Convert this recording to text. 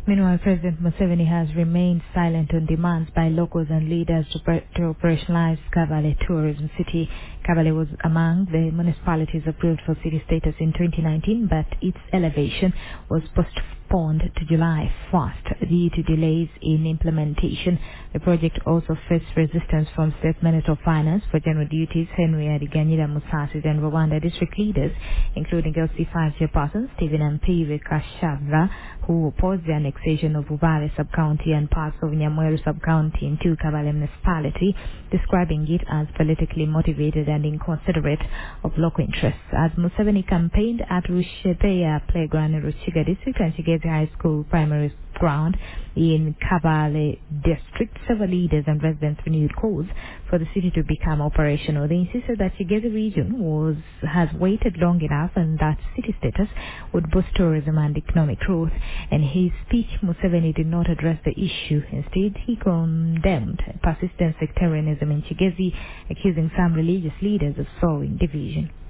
Meanwhile, President Museveni has remained silent on demands by locals and leaders to operationalize Kabale Tourism City. Kabale was among the municipalities approved for city status in 2019, but its elevation was postponed to July 1st due to delays in implementation. The project also faced resistance from State Minister of Finance for General Duties Henry Adiganyira Musasis and Rwanda district leaders, including LC5 chairperson Stephen Mpiwe Kashavra, who opposed the annexation of Ubale sub-county and parts of Nyamweru sub-county into Kabale municipality, describing it as politically motivated and inconsiderate of local interests. As Museveni campaigned at Rushepeya Playground in Ruchiga district and Chigezi High School primary ground in Kabale district, several leaders and residents renewed calls for the city to become operational. They insisted that Chigezi region has waited long enough and that city status would boost tourism and economic growth. In his speech, Museveni did not address the issue. Instead, he condemned persistent sectarianism in Chigezi, accusing some religious leaders of sowing division.